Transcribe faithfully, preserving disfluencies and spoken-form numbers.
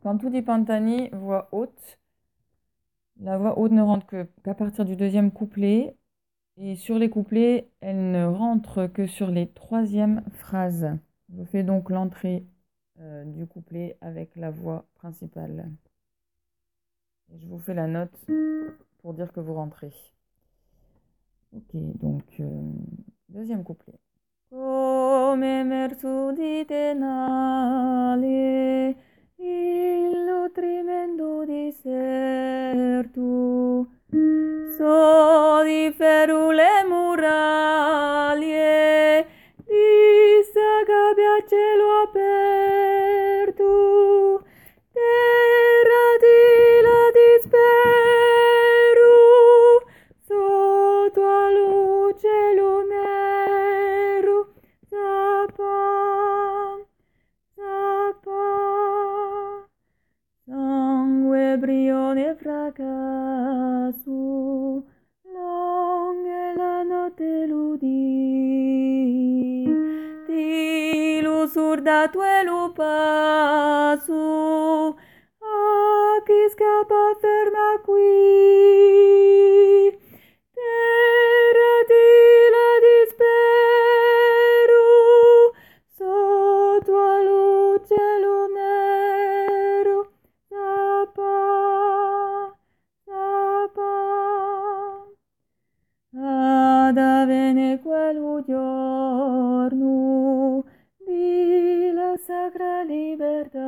quand tu dis Pantani, voix haute, la voix haute ne rentre que- qu'à partir du deuxième couplet. Et sur les couplets, elle ne rentre que sur les troisièmes phrases. Je fais donc l'entrée euh, du couplet avec la voix principale. Et je vous fais la note pour dire que vous rentrez. Ok, donc euh, deuxième couplet. Come mersu di tenale, il nutrimento disertu, so di ferule muralie, di gabbia a cielo aperto, terra di la disperu, sotto a luce lunero, Zappa, zappa, sangue, brione, fracasso, long è la notte l'udì, di l'usurda tue lupasso, a chi scappa ferma qui, terra di la disperu, sotto a luce lunero, Zappa, zappa. Ad avene quello giorno di la sacra libertà,